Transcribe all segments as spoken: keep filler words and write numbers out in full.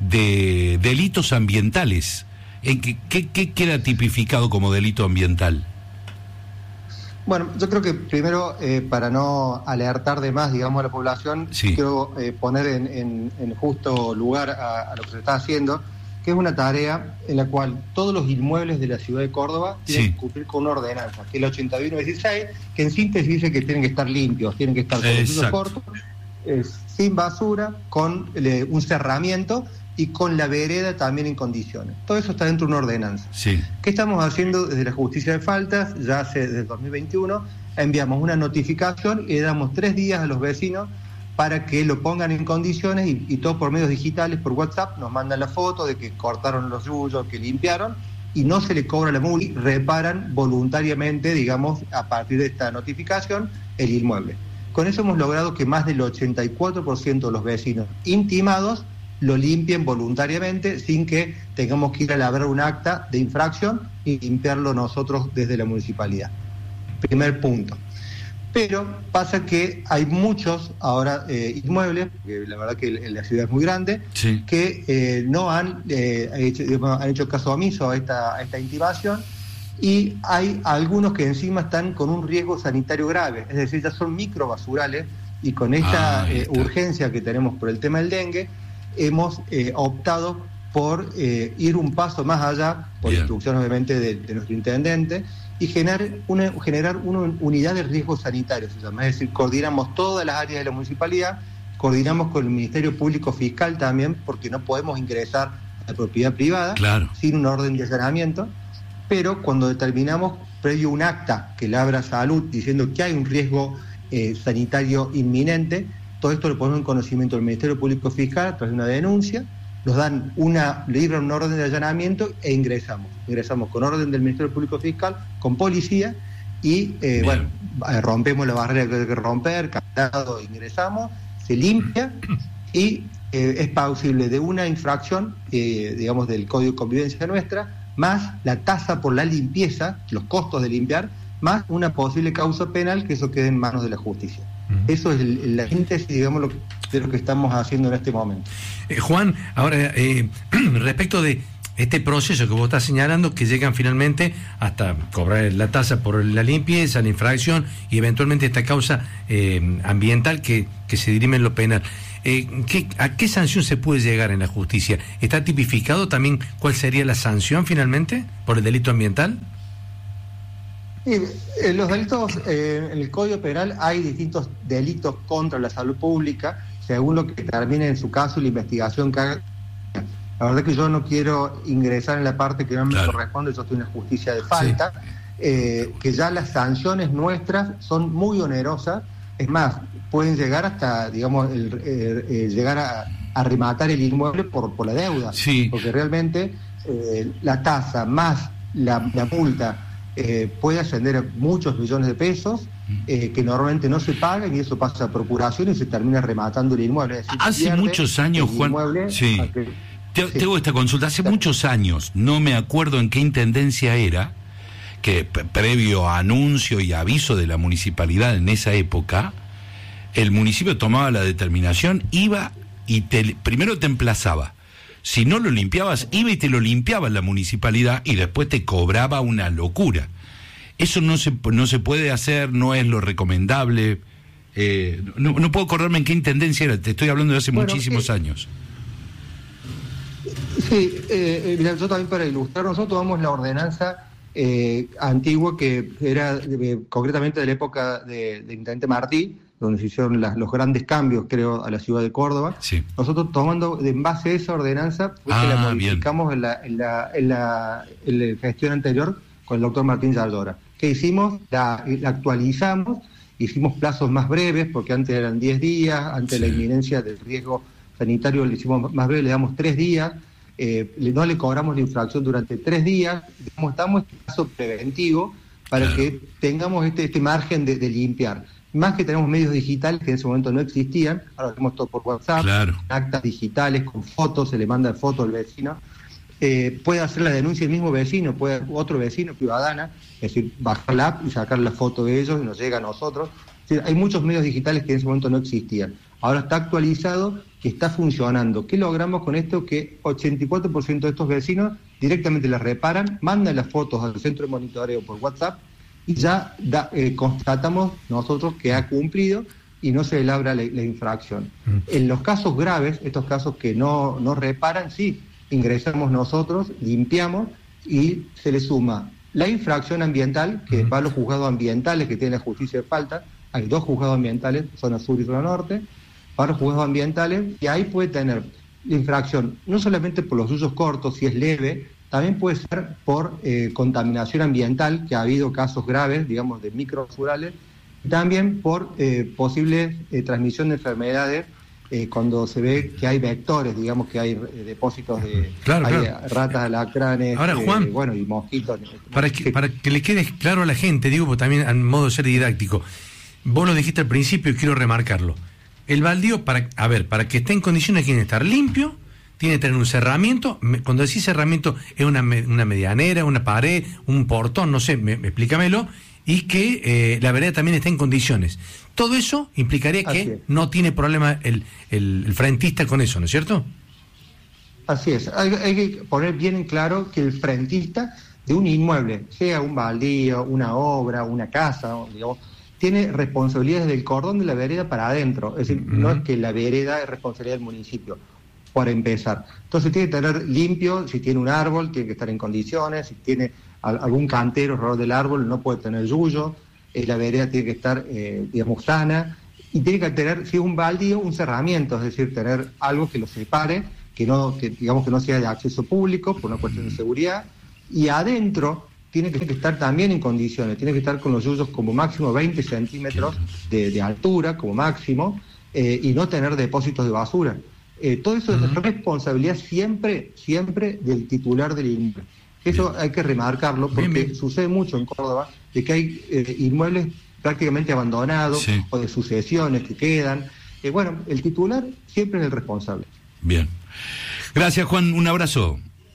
de delitos ambientales. ¿En qué, qué, qué queda tipificado como delito ambiental? Bueno, yo creo que primero, eh, para no alertar de más, digamos, a la población, sí. quiero eh, poner en, en, en justo lugar a, a lo que se está haciendo, que es una tarea en la cual todos los inmuebles de la ciudad de Córdoba tienen sí. que cumplir con una ordenanza, que es la ochenta y uno dieciséis, que en síntesis dice que tienen que estar limpios, tienen que estar con los cortos, eh, sin basura, con eh, un cerramiento y con la vereda también en condiciones. Todo eso está dentro de una ordenanza. Sí. ¿Qué estamos haciendo desde la Justicia de Faltas? Ya hace desde el dos mil veintiuno enviamos una notificación y le damos tres días a los vecinos para que lo pongan en condiciones y, y todo por medios digitales, por WhatsApp, nos mandan la foto de que cortaron los yuyos, que limpiaron, y no se le cobra la multa, y reparan voluntariamente, digamos, a partir de esta notificación, el inmueble. Con eso hemos logrado que más del ochenta y cuatro por ciento de los vecinos intimados lo limpien voluntariamente sin que tengamos que ir a elaborar un acta de infracción y limpiarlo nosotros desde la municipalidad. Primer punto. Pero pasa que hay muchos ahora eh, inmuebles, que la verdad que la ciudad es muy grande, sí. que eh, no han, eh, hecho, han hecho caso omiso a esta, a esta intimación, y hay algunos que encima están con un riesgo sanitario grave, es decir, ya son microbasurales, y con esta ah, eh, urgencia que tenemos por el tema del dengue, hemos eh, optado por eh, ir un paso más allá, por Bien. instrucción obviamente de, de nuestro intendente, y generar una, generar una unidad de riesgo sanitario, se llama. Es decir, coordinamos todas las áreas de la municipalidad, coordinamos con el Ministerio Público Fiscal también, porque no podemos ingresar a la propiedad privada claro. sin un orden de allanamiento, pero cuando determinamos, previo un acta que labra Salud diciendo que hay un riesgo eh, sanitario inminente, todo esto lo ponemos en conocimiento del Ministerio Público Fiscal a través de una denuncia, nos dan una, le libran un orden de allanamiento e ingresamos. Ingresamos con orden del Ministerio Público Fiscal, con policía, y eh, bueno, rompemos la barrera que hay que romper, candado, ingresamos, se limpia y eh, es pausible de una infracción, eh, digamos, del Código de Convivencia nuestra, más la tasa por la limpieza, los costos de limpiar, más una posible causa penal, que eso quede en manos de la justicia. Eso es el, la síntesis, digamos, lo, de lo que estamos haciendo en este momento. Eh, Juan, ahora, eh, respecto de este proceso que vos estás señalando, que llegan finalmente hasta cobrar la tasa por la limpieza, la infracción y eventualmente esta causa eh, ambiental que, que se dirime en lo penal. Eh, ¿qué, ¿A qué sanción se puede llegar en la justicia? ¿Está tipificado también cuál sería la sanción finalmente por el delito ambiental? Sí, en los delitos, eh, en el Código Penal hay distintos delitos contra la salud pública, según lo que termine en su caso y la investigación que haga. La verdad que yo no quiero ingresar en la parte que no me claro. corresponde, yo estoy en la justicia de falta, sí. eh, que ya las sanciones nuestras son muy onerosas, es más, pueden llegar hasta, digamos, el, eh, eh, llegar a, a rematar el inmueble por, por la deuda, sí. porque realmente eh, la tasa más la, la multa Eh, puede ascender a muchos millones de pesos eh, que normalmente no se pagan, y eso pasa a procuración y se termina rematando el inmueble. Es decir, hace muchos años, Juan, sí. que, te, sí. tengo esta consulta, hace sí. muchos años, no me acuerdo en qué intendencia era, que p- previo a anuncio y aviso de la municipalidad en esa época, el municipio tomaba la determinación, iba y te, primero te emplazaba. Si no lo limpiabas, iba y te lo limpiaba la municipalidad y después te cobraba una locura. Eso no se no se puede hacer, no es lo recomendable. Eh, no, no puedo acordarme en qué intendencia era, te estoy hablando de hace bueno, muchísimos eh, años. Sí, eh, mira, yo también para ilustrar, nosotros tomamos la ordenanza eh, antigua que era de, concretamente de la época de, de Intendente Martí, donde se hicieron las, los grandes cambios, creo, a la ciudad de Córdoba. Sí. Nosotros tomando de en base a esa ordenanza, pues ah, que la modificamos en la, en, la, en, la, en la gestión anterior con el doctor Martín Yaldora. ¿Qué hicimos? La, la actualizamos, hicimos plazos más breves, porque antes eran diez días, ante sí. la inminencia del riesgo sanitario le hicimos más breve, le damos tres días, eh, no le cobramos la infracción durante tres días, digamos, estamos en este caso preventivo para claro. que tengamos este, este margen de, de limpiar. Más que tenemos medios digitales que en ese momento no existían, ahora hacemos todo por WhatsApp, claro. actas digitales con fotos, se le manda foto al vecino, eh, puede hacer la denuncia el mismo vecino, puede otro vecino, ciudadana, es decir, bajar la app y sacar la foto de ellos y nos llega a nosotros. Es decir, hay muchos medios digitales que en ese momento no existían. Ahora está actualizado que está funcionando. ¿Qué logramos con esto? Que ochenta y cuatro por ciento de estos vecinos directamente las reparan, mandan las fotos al centro de monitoreo por WhatsApp y ya da, eh, constatamos nosotros que ha cumplido y no se labra la, la infracción. Mm. En los casos graves, estos casos que no, no reparan, sí, ingresamos nosotros, limpiamos y se le suma la infracción ambiental, que mm. va a los juzgados ambientales que tiene la justicia de falta. Hay dos juzgados ambientales, zona sur y zona norte, para los juzgados ambientales, y ahí puede tener la infracción no solamente por los usos cortos, si es leve, también puede ser por eh, contaminación ambiental, que ha habido casos graves, digamos, de microbasurales, y también por eh, posible eh, transmisión de enfermedades, eh, cuando se ve que hay vectores, digamos que hay eh, depósitos de claro, hay claro. ratas, alacranes, Ahora, Juan, eh, bueno, y mosquitos. Para que, para que le quede claro a la gente, digo, porque también a modo de ser didáctico, vos lo dijiste al principio y quiero remarcarlo. El baldío, para, a ver, para que esté en condiciones tiene que estar limpio, tiene que tener un cerramiento. Cuando decís cerramiento, es una, una medianera, una pared, un portón, no sé, me, explícamelo. Y que eh, la vereda también esté en condiciones. Todo eso implicaría que es. no tiene problema el, el, el frentista con eso, ¿no es cierto? Así es. Hay, hay que poner bien en claro que el frentista de un inmueble, sea un baldío, una obra, una casa, digamos, tiene responsabilidades del cordón de la vereda para adentro. Es decir, uh-huh. no es que la vereda es responsabilidad del municipio, para empezar. Entonces tiene que tener limpio, si tiene un árbol, tiene que estar en condiciones, si tiene algún cantero alrededor del árbol, no puede tener yuyo, eh, la vereda tiene que estar, eh, digamos, sana, y tiene que tener, si es un baldío, un cerramiento, es decir, tener algo que lo separe, que no, que digamos que no sea de acceso público, por una cuestión de seguridad, y adentro tiene que estar también en condiciones, tiene que estar con los yuyos como máximo veinte centímetros de, de altura, como máximo, eh, y no tener depósitos de basura. Eh, todo eso uh-huh. es responsabilidad siempre, siempre del titular del inmueble. Eso bien. Hay que remarcarlo porque bien, bien. sucede mucho en Córdoba de que hay eh, inmuebles prácticamente abandonados sí. o de sucesiones que quedan. Eh, bueno, el titular siempre es el responsable. Bien. Gracias, Juan. Un abrazo.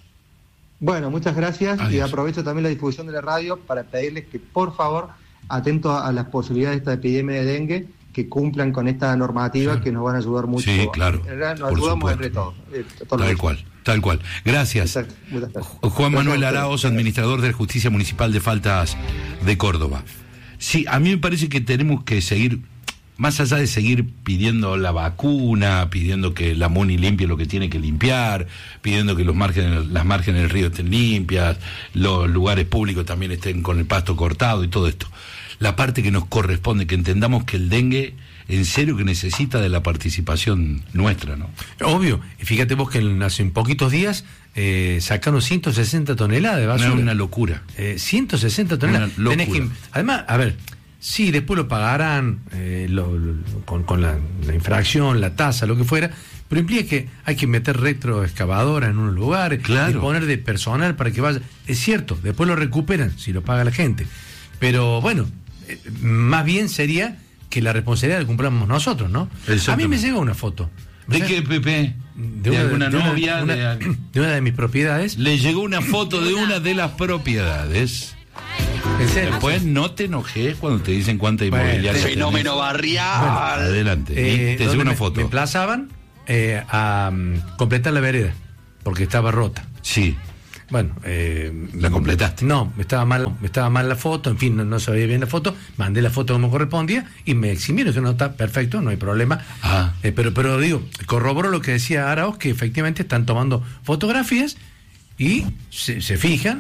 Bueno, muchas gracias. Adiós. Y aprovecho también la difusión de la radio para pedirles que, por favor, atento a las posibilidades de esta epidemia de dengue, que cumplan con esta normativa sí. que nos van a ayudar mucho. Sí, claro. En realidad nos ayudamos entre todos. Eh, todos Tal cual. Tal cual. Gracias. Juan Manuel Araoz, administrador de la Justicia Municipal de Faltas de Córdoba. Sí, a mí me parece que tenemos que seguir, más allá de seguir pidiendo la vacuna, pidiendo que la MUNI limpie lo que tiene que limpiar, pidiendo que los márgenes, las márgenes del río estén limpias, los lugares públicos también estén con el pasto cortado y todo esto. La parte que nos corresponde, que entendamos que el dengue en serio que necesita de la participación nuestra, ¿no? Obvio. Fíjate vos que hace poquitos días eh, sacaron ciento sesenta toneladas de basura. Una, una locura. Eh, ciento sesenta toneladas. Una locura. Tenés que, además, a ver, sí, después lo pagarán eh, lo, lo, con, con la, la infracción, la tasa, lo que fuera, pero implica que hay que meter retroexcavadora en unos lugares, claro. y poner de personal para que vaya. Es cierto, después lo recuperan si lo paga la gente. Pero bueno, eh, más bien sería que la responsabilidad la cumplamos nosotros, ¿no? A mí me llegó una foto. ¿De qué, Pepe? De, ¿De una, alguna de novia? Una, de... Una, de una de mis propiedades. Le llegó una foto de una de las propiedades. ¿En serio? Después no te enojes cuando te dicen cuánta inmobiliaria bueno, fenómeno tenés. Barrial. Bueno, adelante. Eh, te llegó una me, foto. Me emplazaban eh, a um, completar la vereda, porque estaba rota. Sí. Bueno, eh, ¿la completaste? No, estaba mal, estaba mal la foto, en fin, no, no se veía bien la foto, mandé la foto como correspondía y me eximieron, que no está perfecto, no hay problema. Ah. Eh, pero, pero digo, corroboro lo que decía Araoz, que efectivamente están tomando fotografías y se, se fijan.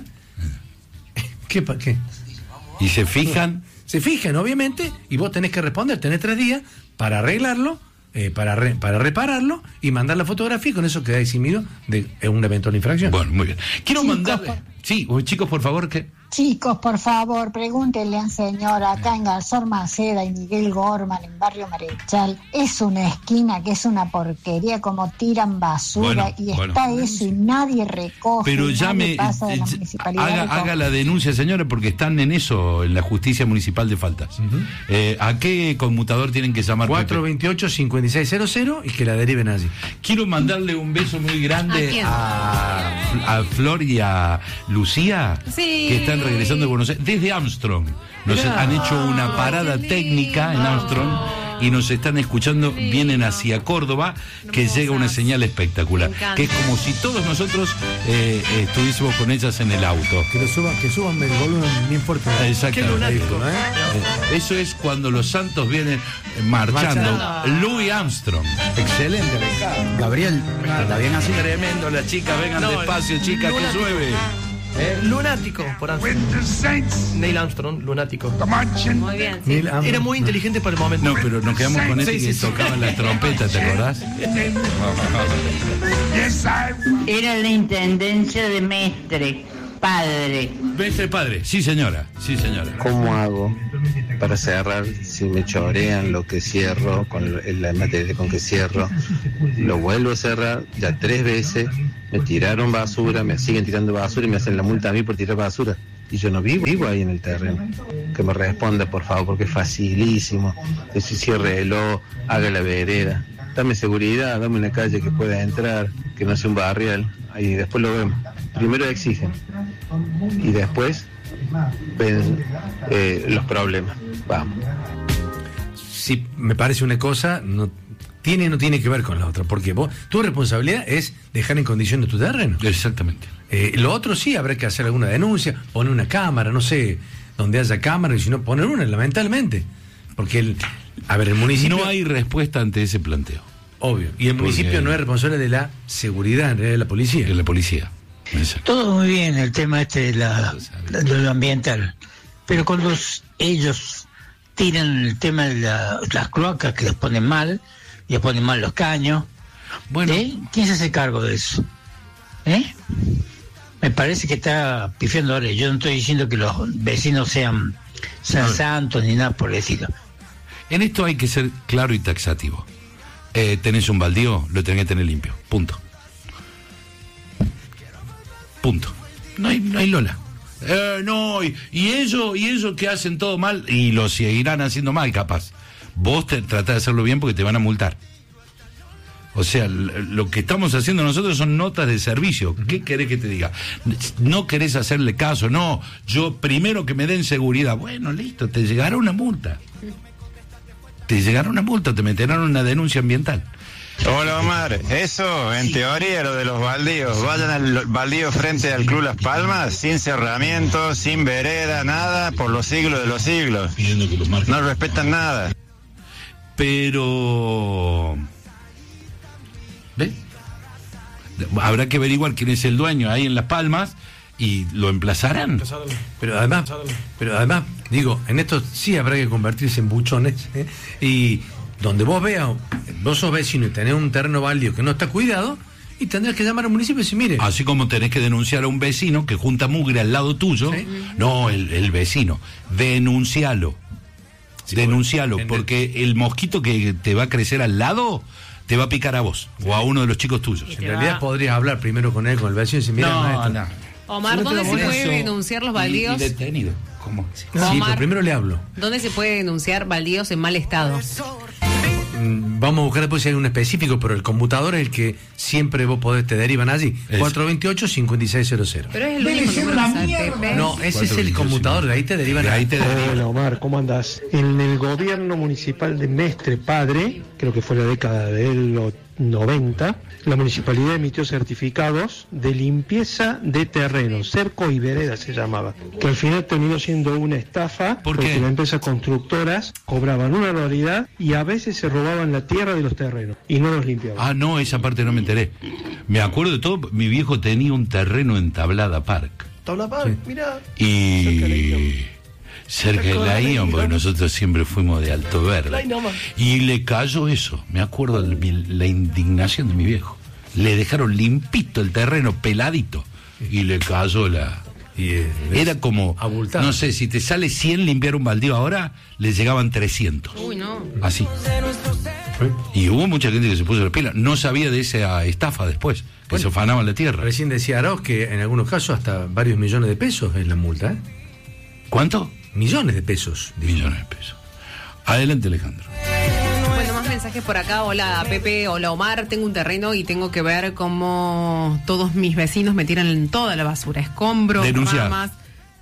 ¿Qué? ¿Qué? Y se fijan. Se fijan, obviamente, y vos tenés que responder, tenés tres días para arreglarlo. Eh, para re, para repararlo y mandar la fotografía y con eso queda eximido de eh, una eventual infracción. Bueno, muy bien. Quiero chicos, mandarle... Por... Sí, chicos, por favor, que... Chicos, por favor, pregúntenle al señor acá en Garzón Maceda y Miguel Gorman, en Barrio Marechal. Es una esquina que es una porquería, como tiran basura, bueno, y bueno. está eso y nadie recoge. Pero llame, pasa de la municipalidad haga, haga la denuncia, señora, porque están en eso, en la Justicia Municipal de Faltas. Uh-huh. Eh, ¿A qué conmutador tienen que llamar? cuatro veintiocho, cincuenta y seis cero cero y que la deriven allí. Quiero mandarle un beso muy grande a, a Flor y a Lucía, sí. que están regresando de Buenos Aires, desde Armstrong. Nos han hecho una parada técnica en Armstrong y nos están escuchando, vienen hacia Córdoba, que Hermosas. llega una señal espectacular, Me encanta. que es como si todos nosotros eh, estuviésemos con ellas en el auto. Que lo suban, que suban el volumen bien fuerte. Exactamente. Qué lunático. ¿no, eh? Eh, Eso es cuando los santos vienen eh, marchando. Marchando. Louis Armstrong. Excelente. Gabriel, ¿está bien así? Tremendo, las chicas, vengan No, despacio, chicas, que lunático. llueve. Eh, lunático, por Armstrong. Neil Armstrong, lunático. Muy bien, sí. Neil Armstrong. Era muy inteligente para el momento. No, pero nos quedamos con ese Sí, que sí, sí. tocaba la trompeta, ¿te acordás? Era la intendencia de Mestre, padre. Mestre padre, sí señora, sí señora. ¿Cómo hago para cerrar si me chorean lo que cierro, con la materia con que cierro? Lo vuelvo a cerrar ya tres veces, me tiraron basura, me siguen tirando basura y me hacen la multa a mí por tirar basura. Y yo no vivo, vivo ahí en el terreno. Que me responda, por favor, porque es facilísimo. Que si ciérrelo, haga la vereda. Dame seguridad, dame una calle que pueda entrar, que no sea un barrial. Ahí después lo vemos. Primero exigen. Y después ven eh, los problemas. Vamos. Sí, me parece una cosa, no tiene no tiene que ver con la otra, porque vos, tu responsabilidad es dejar en condiciones tu terreno. Exactamente. Eh, lo otro sí, habrá que hacer alguna denuncia, poner una cámara, no sé, donde haya cámara, y si no, poner una, lamentablemente. Porque, el, a ver, el municipio... No hay respuesta ante ese planteo. Obvio. Y el Porque- municipio no es responsable de la seguridad, en realidad, de la policía. De la policía. Exacto. Todo muy bien el tema este de, la, de lo ambiental, pero cuando s- ellos tiran el tema de la- las cloacas que les ponen mal, y les ponen mal los caños, Bueno, ¿eh? ¿Quién se hace cargo de eso? ¿Eh? Me parece que está pifiando ahora. Yo no estoy diciendo que los vecinos sean, sean No. santos ni nada por el estilo. en esto hay que ser claro y taxativo. Eh, tenés un baldío, lo tenés que tener limpio. Punto. Punto. No hay, no hay Lola. Eh, no, y, y ellos, y ellos que hacen todo mal, y lo seguirán haciendo mal, capaz. Vos te, tratás de hacerlo bien porque te van a multar. O sea, l- lo que estamos haciendo nosotros son notas de servicio. ¿Qué querés que te diga? No querés hacerle caso, no. Yo primero que me den seguridad. Bueno, listo, te llegará una multa. Te llegará una multa, te meterán una denuncia ambiental. Hola Omar, eso en teoría lo de los baldíos, vayan al baldío frente al Club Las Palmas, sin cerramiento, sin vereda, nada, por los siglos de los siglos. No respetan nada. Pero... ¿Ves? Habrá que averiguar quién es el dueño ahí en Las Palmas y lo emplazarán. Pero además, pero además, digo, en esto sí habrá que convertirse en buchones, ¿eh? Y donde vos veas, vos sos vecino y tenés un terreno baldío que no está cuidado, y tendrás que llamar al municipio y decir, mire. Así como tenés que denunciar a un vecino que junta mugre al lado tuyo. ¿Sí? No, el, el vecino. Denuncialo. Sí, Denuncialo, en- porque el mosquito que te va a crecer al lado te va a picar a vos o a uno de los chicos tuyos. En realidad podrías hablar primero con él, con el vecino, y decir, mira, No, maestro, no. Omar, Si no te ¿dónde lo se pones- puede denunciar los baldíos? Y, y detenido. ¿Cómo? Sí, Omar. pero primero le hablo. ¿Dónde se puede denunciar baldíos en mal estado? Mm, Vamos a buscar después si hay un específico, pero el conmutador es el que siempre vos podés, te derivan allí. Es- cuatro dos ocho, cinco seis cero cero. Pero es el único número que sabe Pepe. No, ese es el conmutador, de ahí te derivan. De ahí te derivan. Hola Omar, ¿cómo andás? En el gobierno municipal de Mestre Padre, creo que fue la década de los noventa, la municipalidad emitió certificados de limpieza de terreno, cerco y vereda se llamaba, que al final terminó siendo una estafa ¿Por porque qué? las empresas constructoras cobraban una anualidad y a veces se robaban la tierra de los terrenos y no los limpiaban. Ah, no, esa parte no me enteré. Me acuerdo de todo, mi viejo tenía un terreno en Tablada Park. Tabla Park, mirá. Y Cerca de la Ion. cerca de la Ion, porque nosotros siempre fuimos de Alto Ahí Verde. nomás. Y le cayó eso, me acuerdo de mi- la indignación de mi viejo. Le dejaron limpito el terreno, peladito, y le cayó la... Y, eh, Era como, abultado. no sé, si te sale cien limpiar un baldío ahora, le llegaban trescientos. Uy, no. Así. Y hubo mucha gente que se puso la pila. No sabía de esa estafa después, que Bueno, se afanaban la tierra. Recién decía Arauz que en algunos casos hasta varios millones de pesos es la multa, ¿eh? ¿Cuánto? Millones de pesos. Millones de pesos. Adelante, Alejandro. Bueno, más mensajes por acá. Hola, Pepe. Hola, Omar. Tengo un terreno y tengo que ver cómo todos mis vecinos me tiran toda la basura. Escombros, Denunciar. ramas.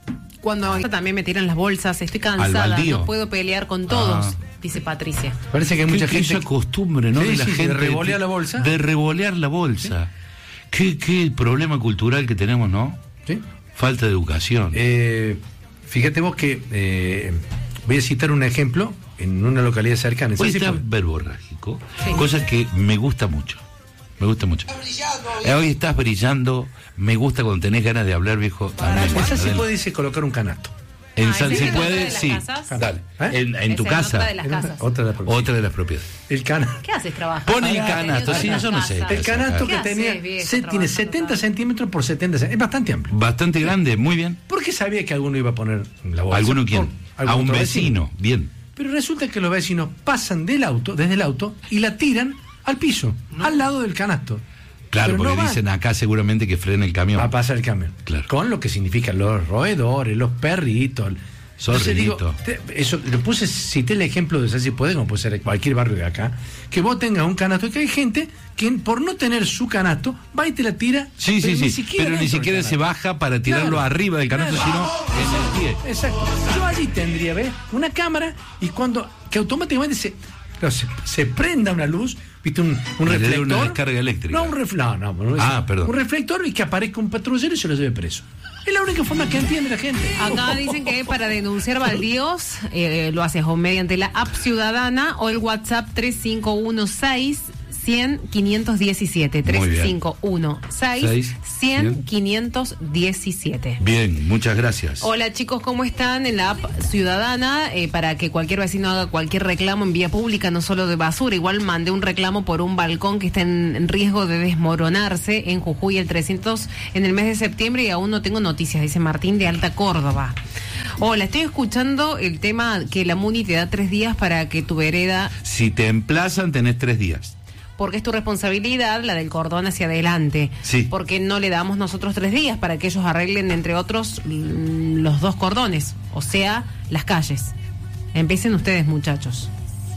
Cuando también me tiran las bolsas, estoy cansada, no puedo pelear con todos, ah. dice Patricia. Parece que hay mucha gente... Esa costumbre, ¿no? Sí, de la sí, gente de revolear la bolsa. De revolear la bolsa. ¿Sí? ¿Qué, qué problema cultural que tenemos, ¿no? Sí. Falta de educación. Eh, fíjate vos que... Eh, voy a citar un ejemplo en una localidad cercana. Hoy está verborrágico, sí. Cosa que me gusta mucho. Me gusta mucho. Eh, hoy estás brillando. Me gusta cuando tenés ganas de hablar, viejo. Esa sí puede decir colocar un canasto. En ah, San si puede, sí. Dale. ¿Eh? En, en tu casa. Otra de las casas. Otra de las propiedades. Otra de las propiedades. El canasto. ¿Qué haces trabajo? Pon el canasto, sí, yo no sé. El canasto que tenía se, tiene setenta centímetros por setenta centímetros. Es bastante amplio. Bastante grande, muy bien. ¿Por qué sabía que alguno iba a poner la bolsa? ¿Alguno quién? A un vecino, bien. Pero resulta que los vecinos pasan del auto, desde el auto, y la tiran al piso, no. al lado del canasto. Claro, pero porque no dicen acá seguramente que frena el camión. Va a pasar el camión. Claro. Con lo que significan los roedores, los perritos. Zorrito. Eso, lo puse, cité el ejemplo de si puede, como puede ser cualquier barrio de acá, que vos tengas un canasto, y que hay gente que por no tener su canasto, va y te la tira. Sí, sí, sí. Ni pero ni siquiera se baja para tirarlo claro. arriba del canasto, claro. sino en el pie. Exacto. Yo allí tendría, ¿ves? Una cámara y cuando, que automáticamente se, se, se prenda una luz. ¿Viste? Un, un reflector. Una descarga eléctrica. No, un reflector. No, no, no, ah, perdón. Un reflector y que aparezca un patrullero y se lo lleve preso. Es la única forma que entiende la gente. Acá dicen que para denunciar baldíos eh, lo haces o mediante la app Ciudadana o el WhatsApp tres cinco uno seis cien quinientos diecisiete. tres cinco uno seis cien quinientos diecisiete. Bien, muchas gracias. Hola chicos, ¿cómo están? En la app Ciudadana, eh, para que cualquier vecino haga cualquier reclamo en vía pública, no solo de basura. Igual mandé un reclamo por un balcón que está en, en riesgo de desmoronarse en Jujuy el trescientos en el mes de septiembre y aún no tengo noticias, dice Martín de Alta Córdoba. Hola, estoy escuchando el tema que la MUNI te da tres días para que tu vereda... Si te emplazan, tenés tres días. Porque es tu responsabilidad la del cordón hacia adelante. Sí. Porque no le damos nosotros tres días para que ellos arreglen, entre otros, los dos cordones, o sea, las calles. Empiecen ustedes, muchachos.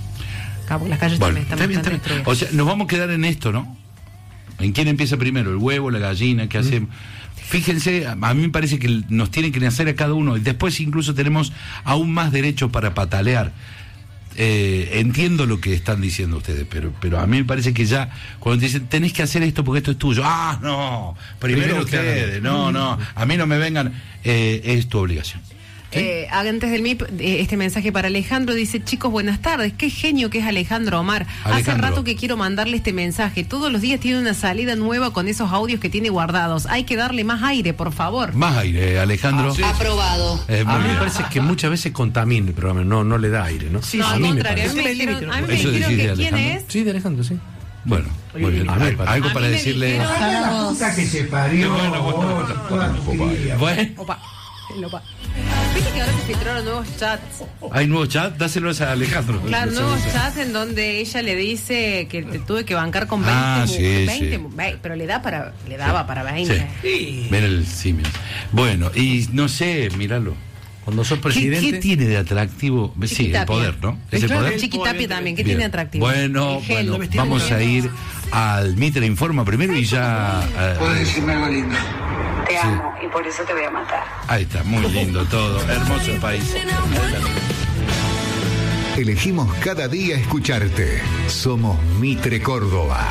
Cabo, las calles bueno, también están está bien, está bien. O sea, nos vamos a quedar en esto, ¿no? ¿En quién empieza primero? ¿El huevo, la gallina? ¿Qué mm. hacemos? Fíjense, a mí me parece que nos tienen que nacer a cada uno y después incluso tenemos aún más derechos para patalear. Eh, entiendo lo que están diciendo ustedes, pero pero a mí me parece que ya cuando te dicen tenés que hacer esto porque esto es tuyo, ah, no, primero, primero ustedes, no, no, a mí no me vengan, eh, es tu obligación. ¿Sí? Eh, antes del M I P, eh, este mensaje para Alejandro dice: chicos, buenas tardes, qué genio que es Alejandro Omar. Alejandro. Hace rato que quiero mandarle este mensaje, todos los días tiene una salida nueva con esos audios que tiene guardados, hay que darle más aire, por favor. Más aire, Alejandro. Ah, sí. Aprobado. Eh, a mí me parece que muchas veces contamina el programa, no, no le da aire, ¿no? Sí, no, al contrario, a mí me dijeron, a mí me dijeron que quién es. Sí, de Alejandro, sí. Bueno, muy bien. Ver, algo, algo para decirle. La puta que se parió. Bueno, opa. Opa. Viste que ahora se filtraron nuevos chats. ¿Hay nuevos chats? Dáselos a Alejandro. Claro, nuevos chats en donde ella le dice que te tuve que bancar con veinte, ah, sí, veinte, sí. veinte, pero le da para, le daba sí. para veinte. Sí. Ven el simio. Bueno, y no sé, míralo. Cuando sos presidente. ¿Qué, qué tiene de atractivo? Sí, el poder, ¿no? ¿Es el poder? Chiquitapia también, ¿qué Bien. tiene de atractivo? Bueno, bueno, vamos a ir al Mitre Informa primero y ya. Uh, Puedes decirme algo lindo. Te sí. amo y por eso te voy a matar. Ahí está, muy lindo todo. Hermoso país. Elegimos cada día escucharte. Somos Mitre Córdoba.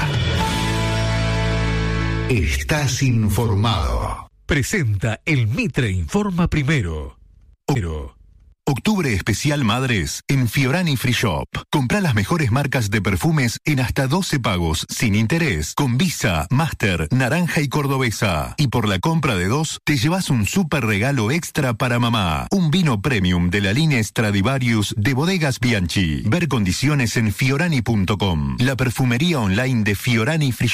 Estás informado. Presenta el Mitre Informa primero. Pero... Octubre especial Madres en Fiorani Free Shop. Comprá las mejores marcas de perfumes en hasta doce pagos sin interés con Visa, Master, Naranja y Cordobesa. Y por la compra de dos te llevas un súper regalo extra para mamá. Un vino premium de la línea Stradivarius de Bodegas Bianchi. Ver condiciones en fiorani punto com. La perfumería online de Fiorani Free Shop.